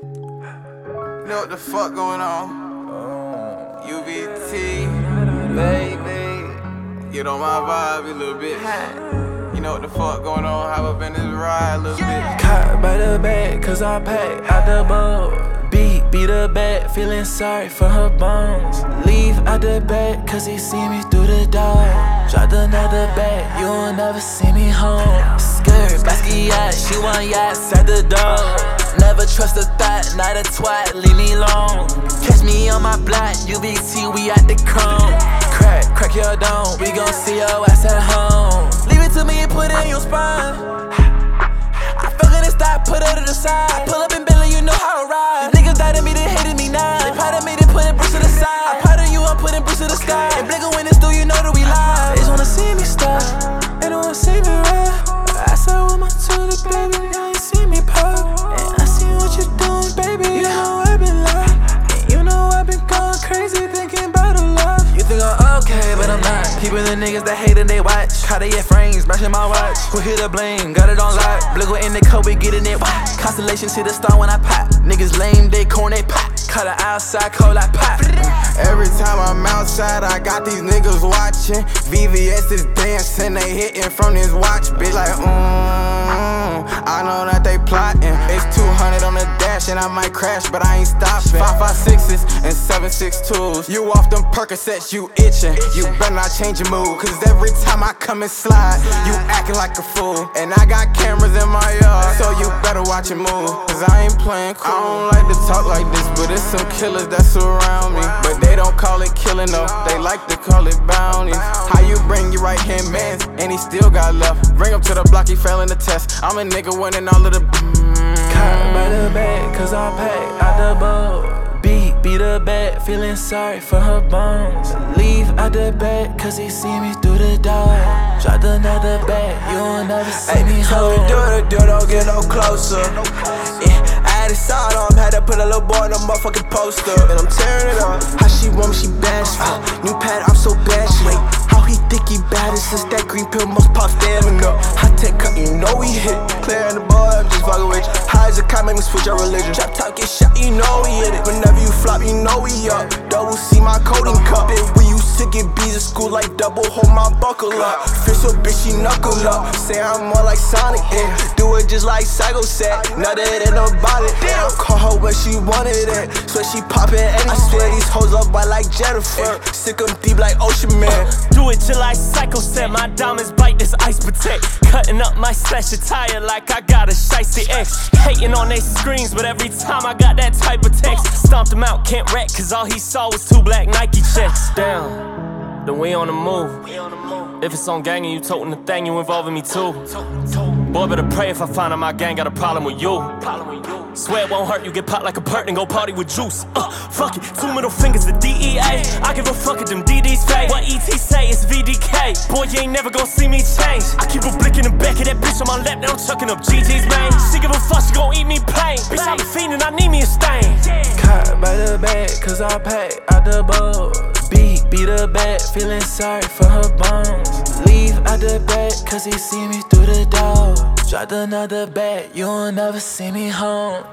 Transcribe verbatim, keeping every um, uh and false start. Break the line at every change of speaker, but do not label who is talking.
You know what the fuck going on? U V T, baby. Get on my vibe a little bit. You know what the fuck going on? Hop up in this ride a little bit.
Caught by the bag, cause I pack out the boat. Beat, beat the bag, feeling sorry for her bones. Leave out the bag, cause he see me through the door. Dropped another bag, you will never see me home. Skirt, basket yacht, she want yachts at the door. Never trust a thought, not a twat, leave me alone. Catch me on my block, U V T, we at the chrome. Crack, crack your dome, we gon' see your ass at home. Leave it to me and put it in your spine. I fuckin' it, stop, put it to the side. I pull up in Bentley, you know how to ride. These niggas died at me, they hated me now. They proud of me, they putting bricks to the side. I'm proud of you, I'm putting bricks to the sky. And Blinker when it's through, you know that we live. They just wanna see me stop, they don't wanna see me ride. I said with my tulip, baby, now you see me pop. And I see what you doing, baby, you know I've been lying. And you know I've been going crazy, thinking about a love. You think I'm okay, but I'm not. Keeping the niggas that hate and they watch. Cartier frames, smashing my watch. Who hit the blame, got it on lock. Blinker in the coat, we getting it wet. Constellations hit the star when I pop. Niggas lame, they corn, they pop. Cut her outside, cold like pop.
Every time I'm outside, I got these niggas watching. V V S is dancing, they hitting from this watch. Bitch like, mmm, I know that they plotting. It's two hundred on the dash and I might crash, but I ain't stopping. Five five sixes and seven six twos. You off them Percocets, you itching. You better not change your mood, cause every time I come and slide, you acting like a fool. And I got cameras in my yard, so you better watch it move, cause I ain't playing cool. I don't like to talk like this, but it's some killers that surround me. But they don't call it killing though, they like to call it bounties. How you bring your right hand man, and he still got left. Bring him to the block, he fell in the test. I'm a nigga winning all of the mm.
Caught by the bag, cause I pack out the boat. Beat, beat the bag, feeling sorry for her bones. Leave out the bag, cause he see me through the door. Dropped another bag, you will never see
Ay,
me home.
do the deal, don't get no closer. Yeah, I had it side on, had to put a little boy on the motherfucking poster. And I'm tearing it up. How she want me, she bashful. New pad, I'm so bashful. How he think he bad, it's just that green pill must pop stamina. Hot tech cut, you know we hit. Clearing the boy, I'm just fucking with you. High as a kite, make me switch your religion. Trap top, get shot, you know we hit it. Whenever you flop, you know we up. Double C, my coding cup. Bit we used to get bees at school like double, hold my buckle up. Fist so bitch, she knuckle up. Say I'm more like Sonic, yeah. Do it just like Psycho said. Nothing in about it. Damn, call her when she wanted it. Swear she poppin' anything. I swear these hoes up white like Jennifer. Sick 'em deep like Ocean Man.
Do it just like Psycho said. My diamonds bite this ice protect. Cutting up my slash attire like I got a shicey X. Hating on they screens, but every time I got that type of text, stomped him out, can't wreck, cause all he saw was two black Nike checks. Damn, then we on the move. If it's on gang and you toting the thing, you involving me too. Boy, better pray if I find out my gang got a problem with you. Swear it won't hurt, you get popped like a perk and go party with juice. Uh, fuck it, two middle fingers to D E A. I give a fuck at them D Ds fake. What E T say, it's V D K. Boy, you ain't never gon' see me change. I keep a blick in the back of that bitch on my lap, now I'm chucking up G G's, man. She give a fuck, she gon' eat me plain. Bitch, I'm fiendin', I need me a stain.
Caught by the bag, cause I pack out the boat. Beat, beat the bag, feeling sorry for her bones. Leave out the bag, cause he see me through the door. Dropped another bag, you will never see me home.